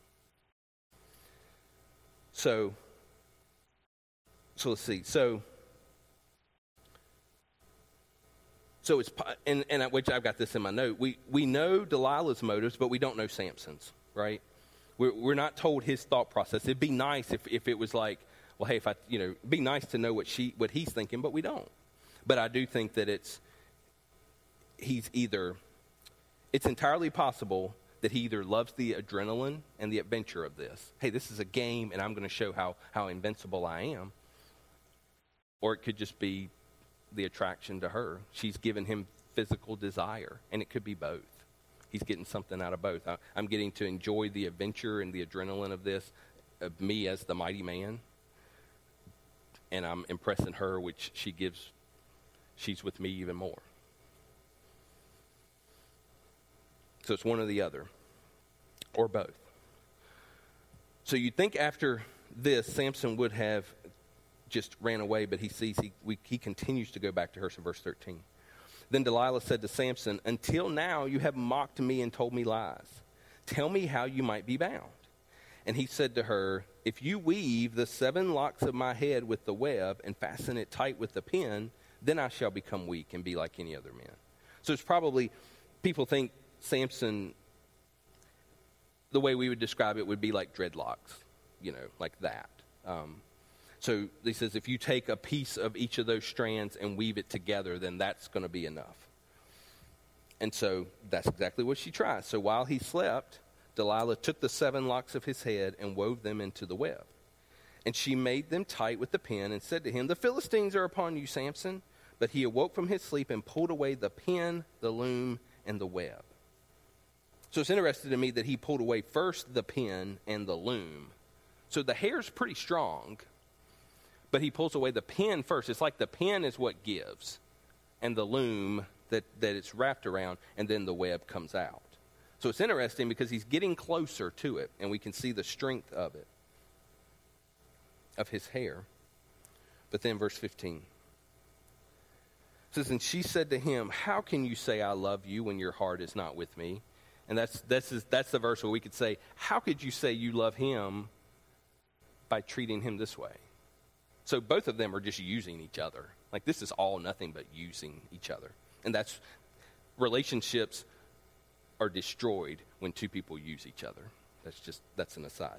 So let's see. So it's, and which I've got this in my note. We know Delilah's motives, but we don't know Samson's, right? We're not told his thought process. It'd be nice if it was like, well, hey, it'd be nice to know what he's thinking, but we don't. But I do think that it's entirely possible that he either loves the adrenaline and the adventure of this. Hey, this is a game, and I'm going to show how invincible I am. Or it could just be the attraction to her. She's given him physical desire, and it could be both. He's getting something out of both. I'm getting to enjoy the adventure and the adrenaline of this, of me as the mighty man, and I'm impressing her, which she's with me even more. So it's one or the other, or both. So you'd think after this, Samson would have just ran away, but he sees he continues to go back to her. So verse 13. Then Delilah said to Samson, until now you have mocked me and told me lies. Tell me how you might be bound. And he said to her, if you weave the 7 locks of my head with the web and fasten it tight with the pin, then I shall become weak and be like any other man. So it's probably, people think Samson, the way we would describe it would be like dreadlocks, like that. So he says, if you take a piece of each of those strands and weave it together, then that's going to be enough. And so that's exactly what she tries. So while he slept, Delilah took the 7 locks of his head and wove them into the web. And she made them tight with the pin and said to him, the Philistines are upon you, Samson. But he awoke from his sleep and pulled away the pin, the loom, and the web. So it's interesting to me that he pulled away first the pin and the loom. So the hair's pretty strong, but he pulls away the pin first. It's like the pin is what gives, and the loom that it's wrapped around, and then the web comes out. So it's interesting because he's getting closer to it, and we can see the strength of it, of his hair. But then verse 15. It says, and she said to him, how can you say I love you when your heart is not with me? And that's the verse where we could say, how could you say you love him by treating him this way? So both of them are just using each other. Like, this is all nothing but using each other. And relationships are destroyed when two people use each other. That's an aside.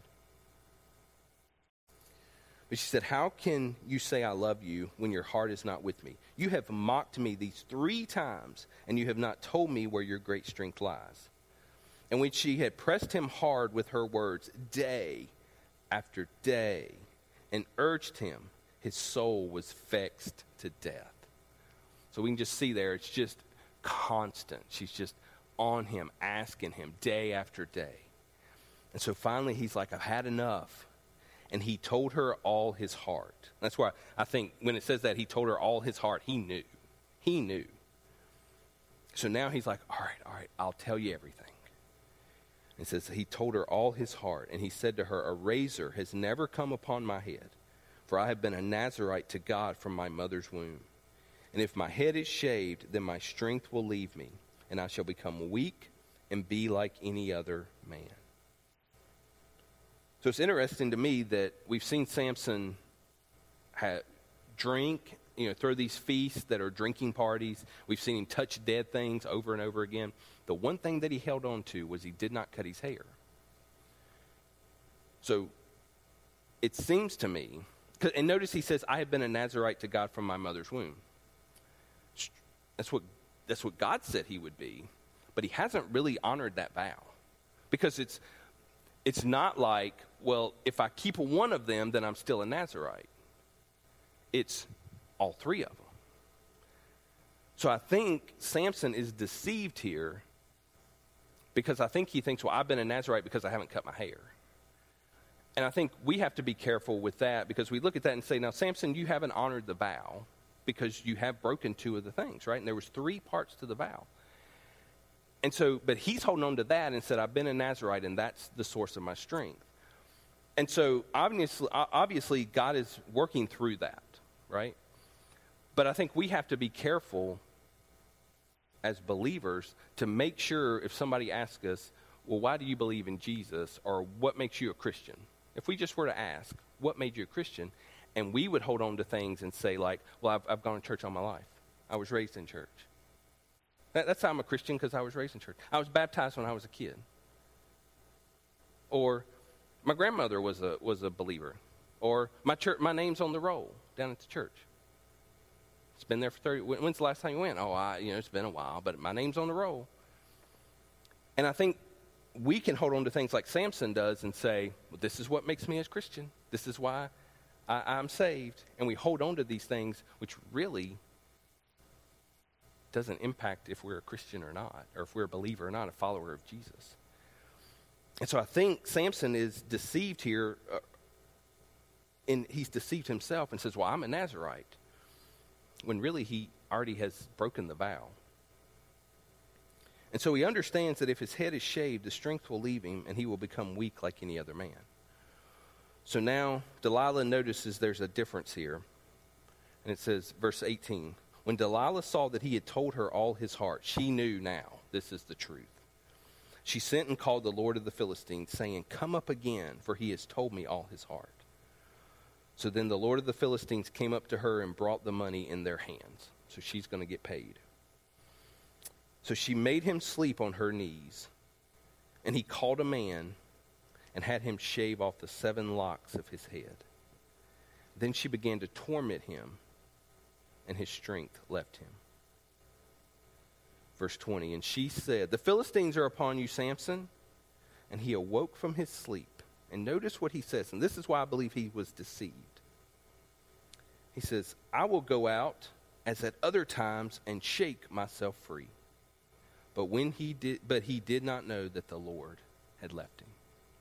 But she said, how can you say I love you when your heart is not with me? You have mocked me these 3 times, and you have not told me where your great strength lies. And when she had pressed him hard with her words day after day and urged him, his soul was vexed to death. So we can just see there, it's just constant. She's just on him, asking him day after day. And so finally he's like, I've had enough. And he told her all his heart. That's why I think when it says that he told her all his heart, he knew. He knew. So now he's like, all right, I'll tell you everything. It says he told her all his heart, and he said to her, a razor has never come upon my head, for I have been a Nazirite to God from my mother's womb. And if my head is shaved, then my strength will leave me, and I shall become weak and be like any other man. So it's interesting to me that we've seen Samson drink throw these feasts that are drinking parties. We've seen him touch dead things over and over again. The one thing that he held on to was he did not cut his hair. So it seems to me, and notice he says, I have been a Nazirite to God from my mother's womb. That's what God said he would be, but he hasn't really honored that vow. Because it's not like, well, if I keep one of them, then I'm still a Nazirite. It's all three of them. So I think Samson is deceived here because I think he thinks, well, I've been a Nazirite because I haven't cut my hair. And I think we have to be careful with that because we look at that and say, now, Samson, you haven't honored the vow because you have broken two of the things, right? And there was three parts to the vow. And so, but he's holding on to that and said, I've been a Nazirite, and that's the source of my strength. And so, obviously, God is working through that, right? But I think we have to be careful as believers to make sure if somebody asks us, well, why do you believe in Jesus? Or what makes you a Christian? If we just were to ask, what made you a Christian? And we would hold on to things and say like, well, I've gone to church all my life. I was raised in church. That's how I'm a Christian, because I was raised in church. I was baptized when I was a kid. Or my grandmother was a believer. Or my name's on the roll down at the church. It's been there for 30. When's the last time you went? It's been a while, but my name's on the roll. And I think we can hold on to things like Samson does and say, well, this is what makes me a Christian. This is why I'm saved. And we hold on to these things, which really doesn't impact if we're a Christian or not, or if we're a believer or not, a follower of Jesus. And so I think Samson is deceived here, and he's deceived himself and says, well, I'm a Nazirite, when really he already has broken the vow. And so he understands that if his head is shaved, the strength will leave him, and he will become weak like any other man. So now Delilah notices there's a difference here. And it says, verse 18, when Delilah saw that he had told her all his heart, she knew now this is the truth. She sent and called the Lord of the Philistines, saying, come up again, for he has told me all his heart. So then the Lord of the Philistines came up to her and brought the money in their hands. So she's going to get paid. So she made him sleep on her knees, and he called a man and had him shave off the 7 locks of his head. Then she began to torment him, and his strength left him. Verse 20, and she said, the Philistines are upon you, Samson. And he awoke from his sleep. And notice what he says, and this is why I believe he was deceived. He says, I will go out as at other times and shake myself free. But he did not know that the Lord had left him.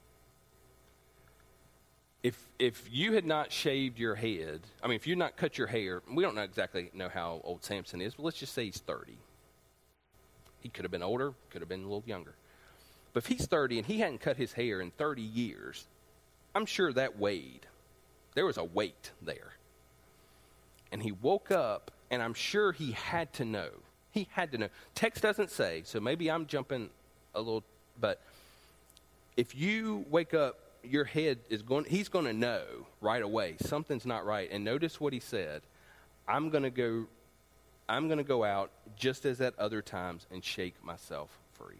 If you had not shaved your head, if you had not cut your hair, we don't exactly know how old Samson is, but let's just say he's 30. He could have been older, could have been a little younger. But if he's 30 and he hadn't cut his hair in 30 years, I'm sure that weighed. There was a weight there. And he woke up, and I'm sure he had to know. He had to know. Text doesn't say, so maybe I'm jumping a little, but if you wake up, your head he's going to know right away something's not right. And notice what he said, I'm going to go out just as at other times and shake myself free.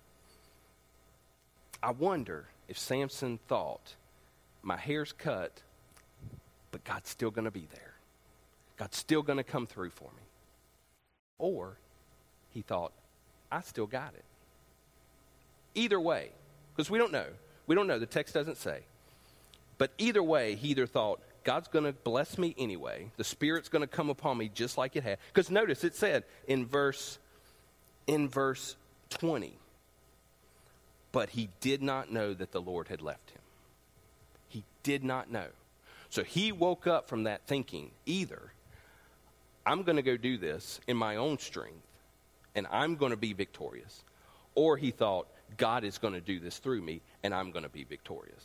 I wonder if Samson thought, my hair's cut, but God's still going to be there. God's still going to come through for me. Or he thought, I still got it. Either way, because we don't know. We don't know. The text doesn't say. But either way, he either thought, God's going to bless me anyway. The Spirit's going to come upon me just like it had. Because notice it said in verse 20, but he did not know that the Lord had left him. He did not know. So he woke up from that thinking, either I'm going to go do this in my own strength, and I'm going to be victorious. Or he thought, God is going to do this through me, and I'm going to be victorious.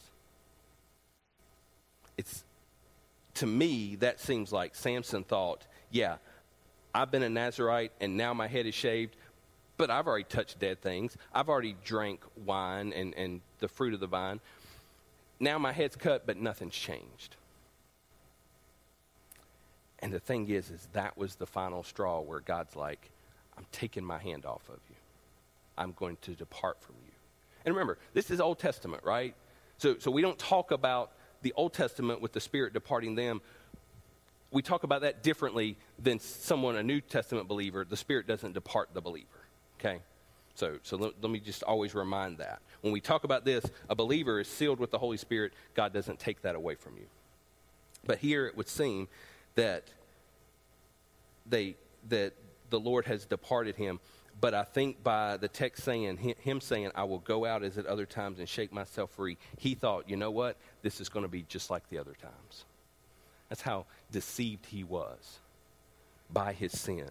To me, that seems like Samson thought, yeah, I've been a Nazirite, and now my head is shaved, but I've already touched dead things. I've already drank wine and the fruit of the vine. Now my head's cut, but nothing's changed. And the thing is that was the final straw where God's like, I'm taking my hand off of you. I'm going to depart from you. And remember, this is Old Testament, right? So we don't talk about the Old Testament with the Spirit departing them. We talk about that differently than someone, a New Testament believer. The Spirit doesn't depart the believer, okay? So let me just always remind that. When we talk about this, a believer is sealed with the Holy Spirit. God doesn't take that away from you. But here it would seem that the Lord has departed him. But I think by the text saying, him saying, I will go out as at other times and shake myself free, he thought, you know what? This is going to be just like the other times. That's how deceived he was by his sin.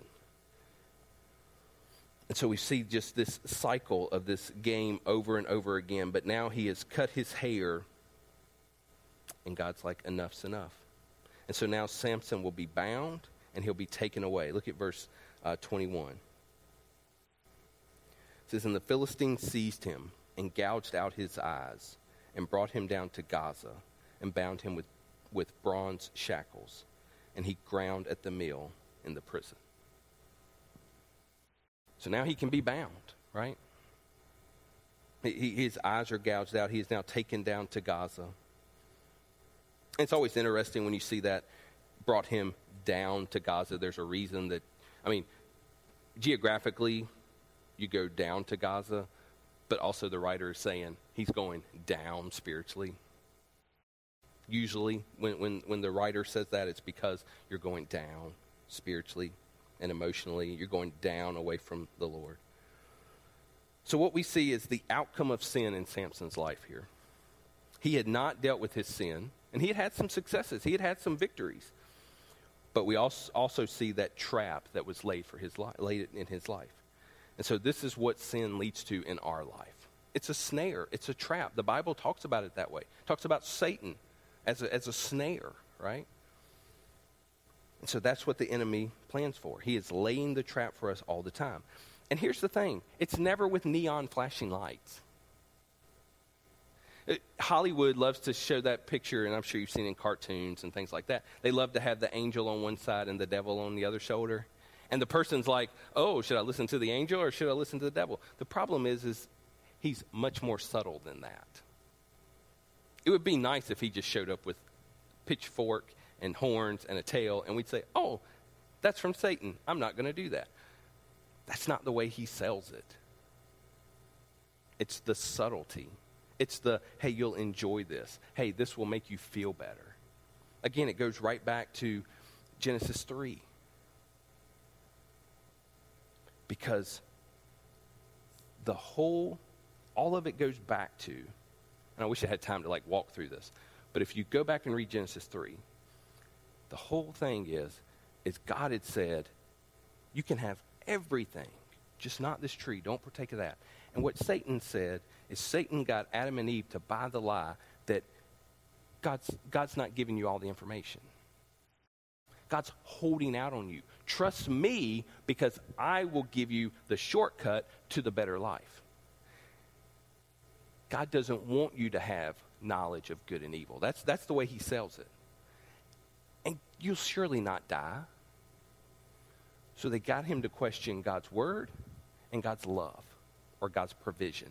And so we see just this cycle of this game over and over again. But now he has cut his hair, and God's like, enough's enough. And so now Samson will be bound, and he'll be taken away. Look at verse 21. It says, and the Philistines seized him and gouged out his eyes and brought him down to Gaza and bound him with bronze shackles. And he ground at the mill in the prison. So now he can be bound, right? His eyes are gouged out. He is now taken down to Gaza. It's always interesting when you see that brought him down to Gaza. There's a reason that, geographically, you go down to Gaza, but also the writer is saying he's going down spiritually. Usually, when the writer says that, it's because you're going down spiritually and emotionally. You're going down away from the Lord. So what we see is the outcome of sin in Samson's life here. He had not dealt with his sin, and he had had some successes. He had had some victories. But we also see that trap that was laid in his life. And so this is what sin leads to in our life. It's a snare. It's a trap. The Bible talks about it that way. It talks about Satan as a snare, right? And so that's what the enemy plans for. He is laying the trap for us all the time. And here's the thing. It's never with neon flashing lights. Hollywood loves to show that picture, and I'm sure you've seen it in cartoons and things like that. They love to have the angel on one side and the devil on the other shoulder. And the person's like, oh, should I listen to the angel or should I listen to the devil? The problem is he's much more subtle than that. It would be nice if he just showed up with pitchfork and horns and a tail, and we'd say, oh, that's from Satan. I'm not going to do that. That's not the way he sells it. It's the subtlety. It's the, hey, you'll enjoy this. Hey, this will make you feel better. Again, it goes right back to Genesis 3. Because all of it goes back to, and I wish I had time to walk through this, but if you go back and read Genesis 3, the whole thing is God had said, you can have everything, just not this tree. Don't partake of that. And what Satan said is Satan got Adam and Eve to buy the lie that God's not giving you all the information. God's holding out on you. Trust me because I will give you the shortcut to the better life. God doesn't want you to have knowledge of good and evil. That's the way he sells it. And you'll surely not die. So they got him to question God's word and God's love or God's provision.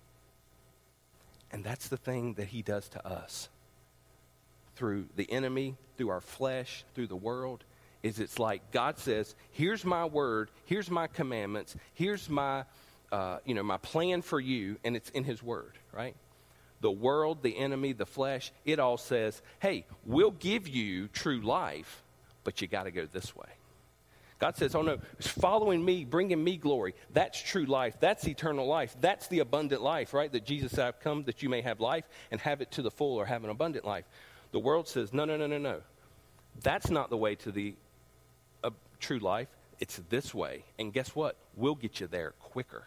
And that's the thing that he does to us. Through the enemy, through our flesh, through the world, is it's like God says, here's my word, here's my commandments, here's my my plan for you, and it's in his word, right? The world, the enemy, the flesh, it all says, hey, we'll give you true life, but you got to go this way. God says, oh no, following me, bringing me glory, that's true life, that's eternal life, that's the abundant life, right? That Jesus said, I've come that you may have life and have it to the full or have an abundant life. The world says, no. That's not the way to the true life. It's this way. And guess what? We'll get you there quicker.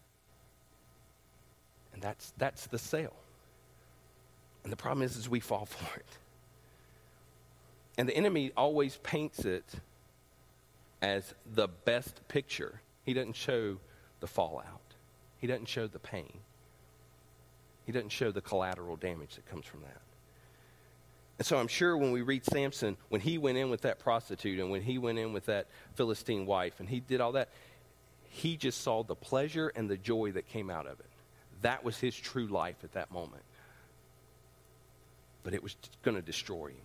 And that's the sale. And the problem is we fall for it. And the enemy always paints it as the best picture. He doesn't show the fallout. He doesn't show the pain. He doesn't show the collateral damage that comes from that. And so I'm sure when we read Samson, when he went in with that prostitute and when he went in with that Philistine wife and he did all that, he just saw the pleasure and the joy that came out of it. That was his true life at that moment. But it was going to destroy him.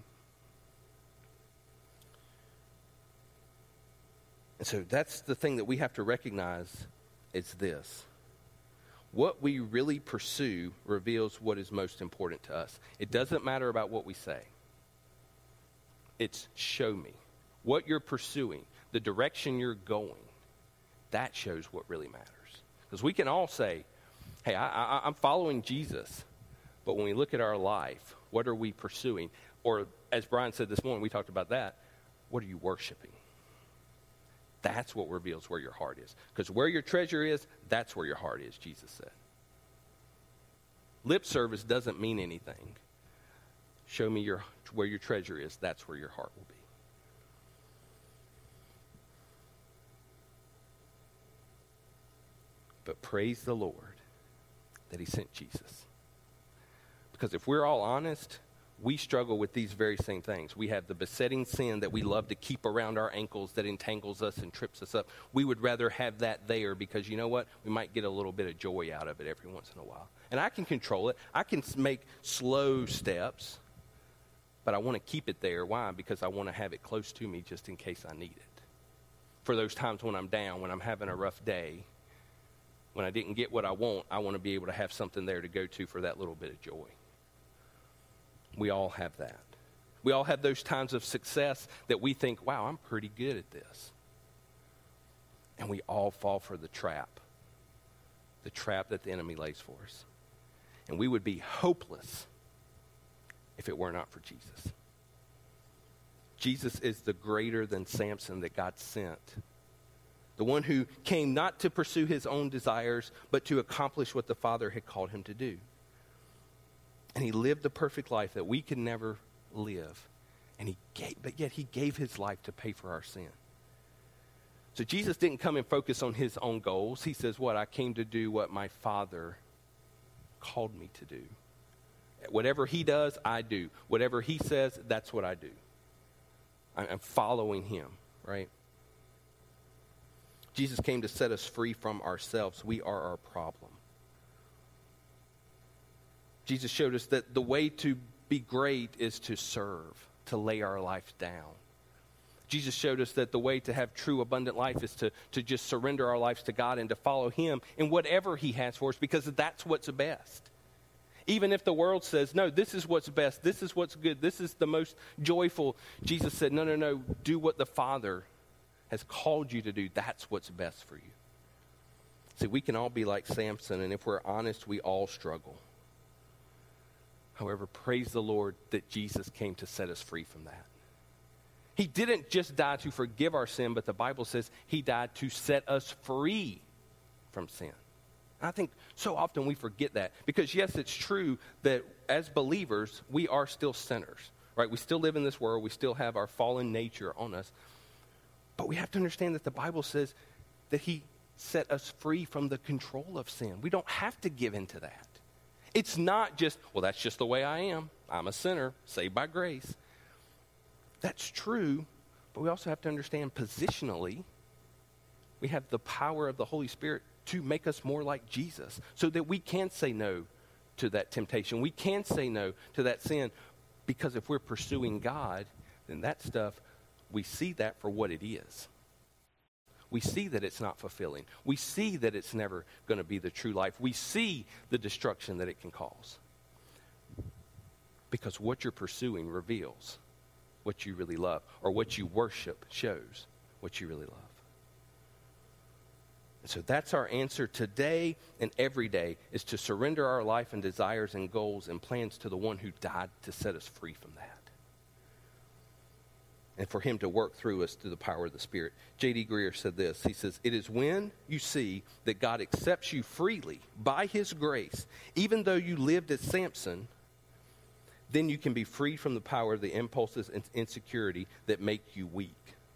And so that's the thing that we have to recognize is this. What we really pursue reveals what is most important to us. It doesn't matter about what we say. It's show me. What you're pursuing, the direction you're going, that shows what really matters. Because we can all say, hey, I'm following Jesus. But when we look at our life, what are we pursuing? Or as Brian said this morning, we talked about that. What are you worshiping? That's what reveals where your heart is. Because where your treasure is, that's where your heart is, Jesus said. Lip service doesn't mean anything. Show me where your treasure is, that's where your heart will be. But praise the Lord that he sent Jesus. Because if we're all honest, we struggle with these very same things. We have the besetting sin that we love to keep around our ankles that entangles us and trips us up. We would rather have that there because you know what? We might get a little bit of joy out of it every once in a while. And I can control it. I can make slow steps, but I want to keep it there. Why? Because I want to have it close to me just in case I need it. For those times when I'm down, when I'm having a rough day, when I didn't get what I want to be able to have something there to go to for that little bit of joy. We all have that. We all have those times of success that we think, wow, I'm pretty good at this. And we all fall for the trap that the enemy lays for us. And we would be hopeless if it were not for Jesus. Jesus is the greater than Samson that God sent. The one who came not to pursue his own desires, but to accomplish what the Father had called him to do. And he lived the perfect life that we could never live. But yet he gave his life to pay for our sin. So Jesus didn't come and focus on his own goals. He says, I came to do what my Father called me to do. Whatever he does, I do. Whatever he says, that's what I do. I'm following him, right? Jesus came to set us free from ourselves. We are our problem. Jesus showed us that the way to be great is to serve, to lay our life down. Jesus showed us that the way to have true abundant life is to just surrender our lives to God and to follow him in whatever he has for us, because that's what's best. Even if the world says, no, this is what's best, this is what's good, this is the most joyful, Jesus said, no, do what the Father has called you to do. That's what's best for you. See, we can all be like Samson, and if we're honest, we all struggle. However, praise the Lord that Jesus came to set us free from that. He didn't just die to forgive our sin, but the Bible says he died to set us free from sin. And I think so often we forget that. Because yes, it's true that as believers, we are still sinners. Right? We still live in this world. We still have our fallen nature on us. But we have to understand that the Bible says that he set us free from the control of sin. We don't have to give in to that. It's not just, that's just the way I am. I'm a sinner, saved by grace. That's true, but we also have to understand positionally, we have the power of the Holy Spirit to make us more like Jesus so that we can say no to that temptation. We can say no to that sin, because if we're pursuing God, then that stuff, we see that for what it is. We see that it's not fulfilling. We see that it's never going to be the true life. We see the destruction that it can cause. Because what you're pursuing reveals what you really love, or what you worship shows what you really love. And so that's our answer today and every day, is to surrender our life and desires and goals and plans to the one who died to set us free from that. And for him to work through us through the power of the Spirit. J.D. Greear said this. He says, it is when you see that God accepts you freely by his grace, even though you lived as Samson, then you can be freed from the power of the impulses and insecurity that make you weak.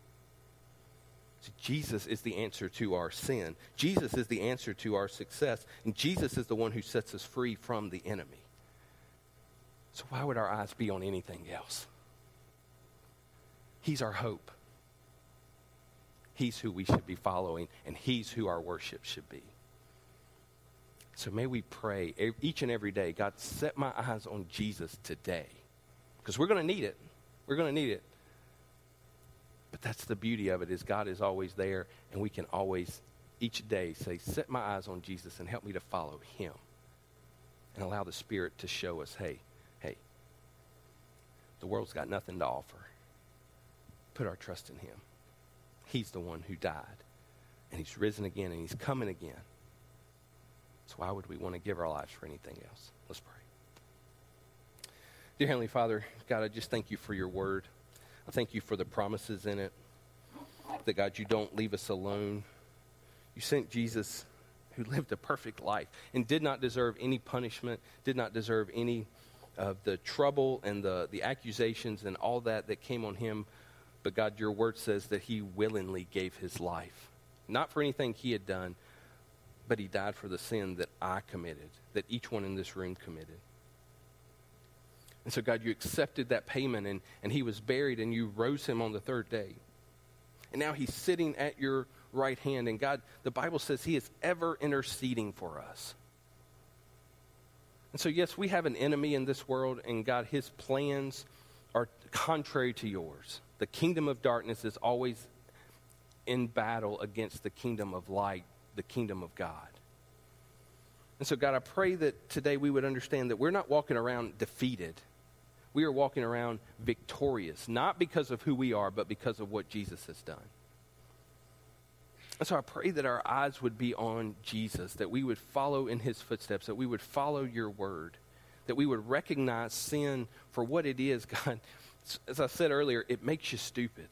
So Jesus is the answer to our sin. Jesus is the answer to our success. And Jesus is the one who sets us free from the enemy. So why would our eyes be on anything else? He's our hope. He's who we should be following, and he's who our worship should be. So may we pray each and every day, God, set my eyes on Jesus today. Because we're going to need it. We're going to need it. But that's the beauty of it, is God is always there, and we can always, each day, say, set my eyes on Jesus and help me to follow him. And allow the Spirit to show us, hey, the world's got nothing to offer. Put our trust in him. He's the one who died, and he's risen again, and he's coming again. So why would we want to give our lives for anything else? Let's pray. Dear Heavenly Father, God, I just thank you for your word. I thank you for the promises in it, that, God, you don't leave us alone. You sent Jesus, who lived a perfect life and did not deserve any punishment, did not deserve any of the trouble and the accusations and all that came on him. But God, your word says that he willingly gave his life, not for anything he had done, but he died for the sin that I committed, that each one in this room committed. And so, God, you accepted that payment, and he was buried, and you rose him on the third day. And now he's sitting at your right hand. And God, the Bible says he is ever interceding for us. And so, yes, we have an enemy in this world, and God, his plans are contrary to yours. The kingdom of darkness is always in battle against the kingdom of light, the kingdom of God. And so, God, I pray that today we would understand that we're not walking around defeated. We are walking around victorious, not because of who we are, but because of what Jesus has done. And so I pray that our eyes would be on Jesus, that we would follow in his footsteps, that we would follow your word, that we would recognize sin for what it is, God. As I said earlier, it makes you stupid.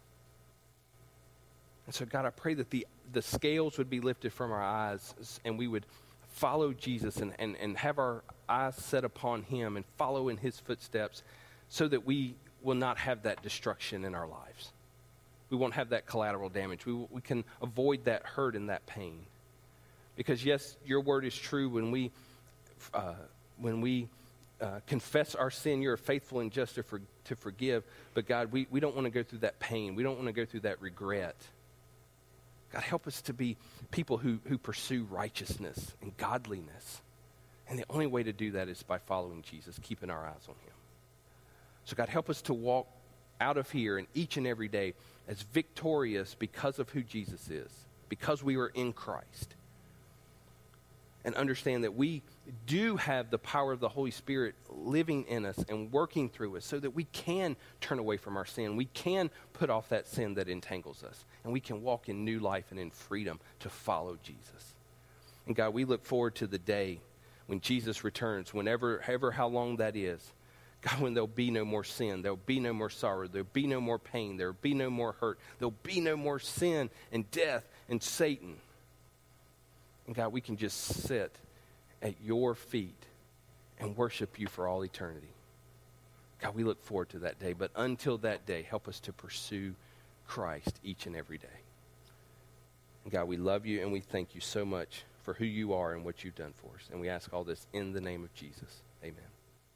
And so, God, I pray that the scales would be lifted from our eyes, and we would follow Jesus and have our eyes set upon him and follow in his footsteps, so that we will not have that destruction in our lives. We won't have that collateral damage. We can avoid that hurt and that pain. Because, yes, your word is true. When we confess our sin, you're faithful and just to forgive. But, God, we don't want to go through that pain. We don't want to go through that regret. God, help us to be people who pursue righteousness and godliness. And the only way to do that is by following Jesus, keeping our eyes on him. So, God, help us to walk out of here and each and every day as victorious because of who Jesus is, because we were in Christ. And understand that we do have the power of the Holy Spirit living in us and working through us, so that we can turn away from our sin. We can put off that sin that entangles us. And we can walk in new life and in freedom to follow Jesus. And God, we look forward to the day when Jesus returns, however how long that is. God, when there'll be no more sin, there'll be no more sorrow, there'll be no more pain, there'll be no more hurt, there'll be no more sin and death and Satan. And God, we can just sit at your feet and worship you for all eternity. God, we look forward to that day. But until that day, help us to pursue Christ each and every day. And God, we love you and we thank you so much for who you are and what you've done for us. And we ask all this in the name of Jesus. Amen.